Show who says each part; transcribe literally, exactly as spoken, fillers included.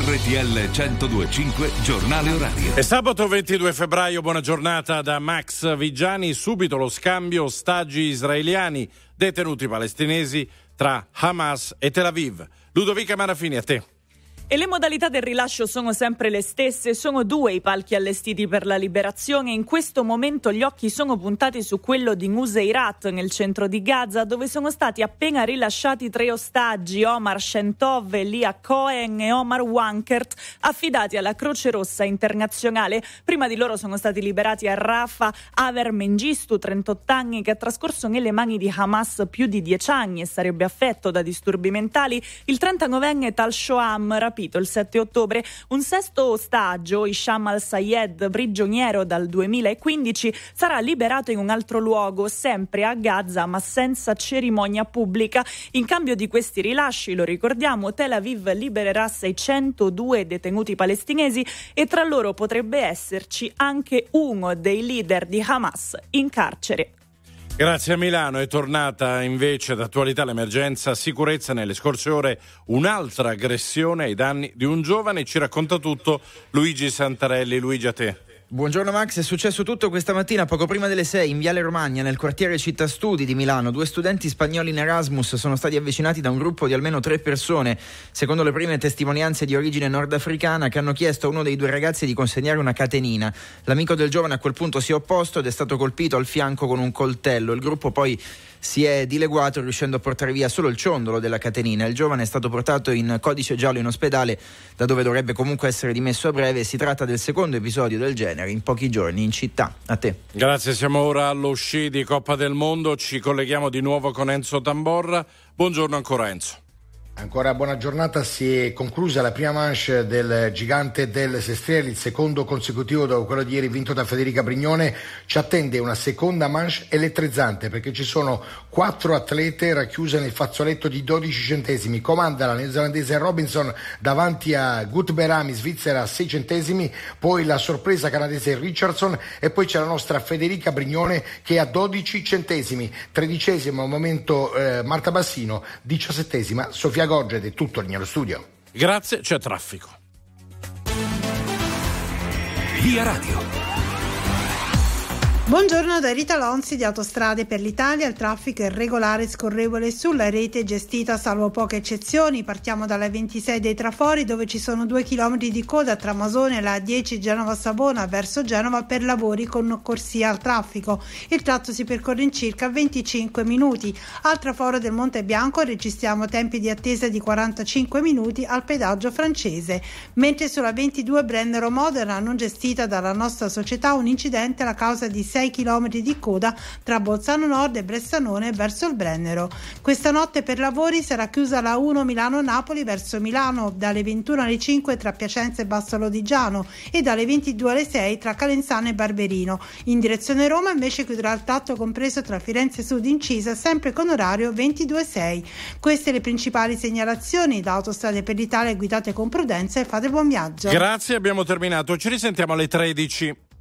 Speaker 1: R T L centodue e cinque Giornale Orario.
Speaker 2: È sabato ventidue febbraio, buona giornata da Max Vigiani. Subito lo scambio ostaggi israeliani, detenuti palestinesi tra Hamas e Tel Aviv. Ludovica Marafini, a te.
Speaker 3: E le modalità del rilascio sono sempre le stesse, sono due i palchi allestiti per la liberazione. In questo momento gli occhi sono puntati su quello di Nuseirat, nel centro di Gaza, dove sono stati appena rilasciati tre ostaggi, Omar Shentov, Elia Cohen e Omar Wankert, affidati alla Croce Rossa Internazionale. Prima di loro sono stati liberati a Rafah Aver Mengistu, trentotto anni, che ha trascorso nelle mani di Hamas più di dieci anni e sarebbe affetto da disturbi mentali, il trentanovenne Tal Shoam, rapito il sette ottobre. Un sesto ostaggio, Hisham al-Sayed, prigioniero dal duemilaquindici, sarà liberato in un altro luogo, sempre a Gaza, ma senza cerimonia pubblica. In cambio di questi rilasci, lo ricordiamo, Tel Aviv libererà seicentodue detenuti palestinesi e tra loro potrebbe esserci anche uno dei leader di Hamas in carcere.
Speaker 2: Grazie a Milano. È tornata invece d'attualità l'emergenza sicurezza. Nelle scorse ore un'altra aggressione ai danni di un giovane. Ci racconta tutto Luigi Santarelli. Luigi, a te.
Speaker 4: Buongiorno Max, è successo tutto questa mattina poco prima delle sei in Viale Romagna, nel quartiere Città Studi di Milano. Due studenti spagnoli in Erasmus sono stati avvicinati da un gruppo di almeno tre persone, secondo le prime testimonianze di origine nordafricana, che hanno chiesto a uno dei due ragazzi di consegnare una catenina. L'amico del giovane a quel punto si è opposto ed è stato colpito al fianco con un coltello. Il gruppo poi si è dileguato, riuscendo a portare via solo il ciondolo della catenina. Il giovane è stato portato in codice giallo in ospedale, da dove dovrebbe comunque essere dimesso a breve. Si tratta del secondo episodio del genere in pochi giorni in città. A te.
Speaker 2: Grazie, siamo ora allo sci di Coppa del Mondo. Ci colleghiamo di nuovo con Enzo Tamborra. Buongiorno ancora Enzo.
Speaker 5: Ancora buona giornata. Si è conclusa la prima manche del gigante del Sestriere, il secondo consecutivo dopo quello di ieri vinto da Federica Brignone. Ci attende una seconda manche elettrizzante, perché ci sono quattro atlete racchiuse nel fazzoletto di dodici centesimi. Comanda la neozelandese Robinson davanti a Gutberami, Svizzera, a sei centesimi, poi la sorpresa canadese Richardson e poi c'è la nostra Federica Brignone che ha dodici centesimi. Tredicesimo al momento eh, Marta Bassino, diciassettesima Sofia Gorgia. Ed è tutto nello studio.
Speaker 2: Grazie, c'è traffico.
Speaker 1: Via Radio.
Speaker 6: Buongiorno da Rita Lonzi di Autostrade per l'Italia. Il traffico è regolare e scorrevole sulla rete gestita, salvo poche eccezioni. Partiamo dalla ventisei dei Trafori, dove ci sono due chilometri di coda tra Masone e la A dieci Genova-Savona verso Genova per lavori con corsia al traffico. Il tratto si percorre in circa venticinque minuti. Al traforo del Monte Bianco registriamo tempi di attesa di quarantacinque minuti al pedaggio francese. Mentre sulla ventidue Brennero-Modena, non gestita dalla nostra società, un incidente alla causa di sei chilometri di coda tra Bolzano Nord e Bressanone verso il Brennero. Questa notte per lavori sarà chiusa la uno Milano-Napoli verso Milano dalle ventuno alle cinque tra Piacenza e Basso Lodigiano e dalle ventidue alle sei tra Calenzano e Barberino. In direzione Roma invece chiuderà il tratto compreso tra Firenze Sud Incisa, sempre con orario ventidue sei. Queste le principali segnalazioni. Da Autostrade per l'Italia, guidate con prudenza e fate buon viaggio.
Speaker 2: Grazie, abbiamo terminato. Ci risentiamo alle tredici.